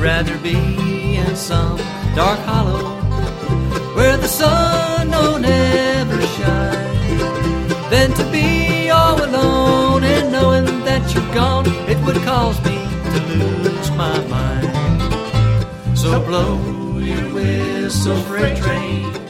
rather be in some dark hollow where the sun don't ever shine than to be all alone and knowing that you're gone. It would cause me to lose my mind. So blow your whistle, freight train,